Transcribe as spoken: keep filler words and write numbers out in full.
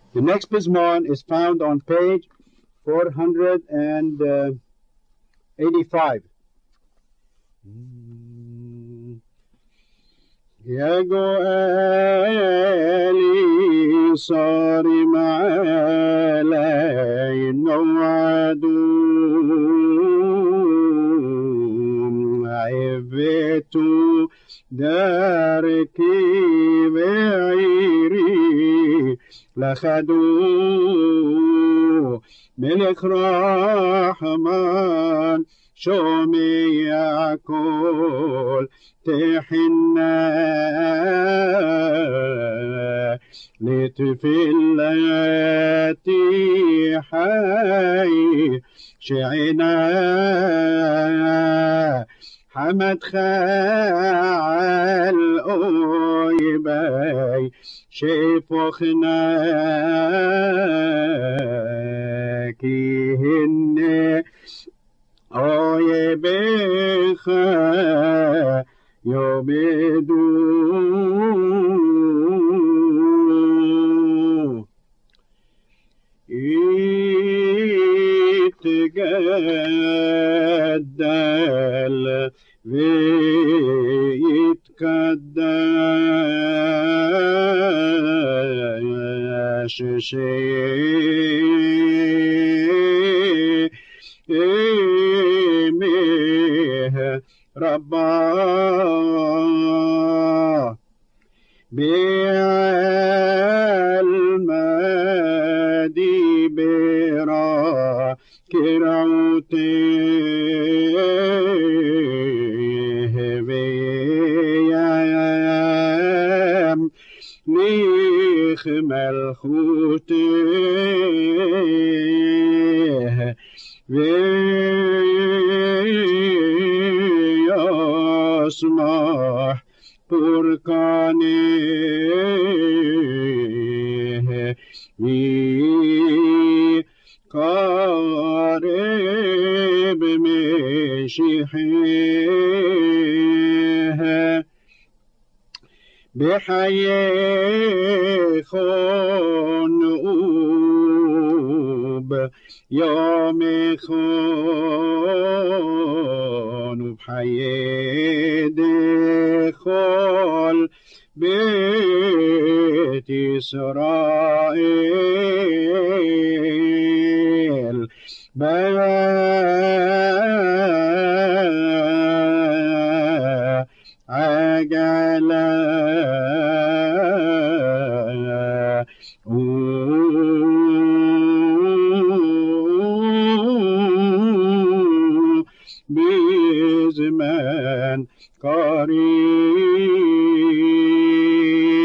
The next Pismon is found on page four hundred eighty-five. يا جوالي صارم علي نوعدون عبت داركي بعيري لخدو ملك رحمن شومي يعقول تحنا لتفلاتي حي شعنا حمد خال أويباي شفخنا كيهن أويبخ يوبدو يتجدل ويتكدش شيء مه ربا بالمدي برا كراوته ويام ليخ ملخوته ويسمح بركانه قارب مشيحه بحيي خنوب يوم خنوب بحيي دخل بيت إسرائيل عجلا بزمان قريب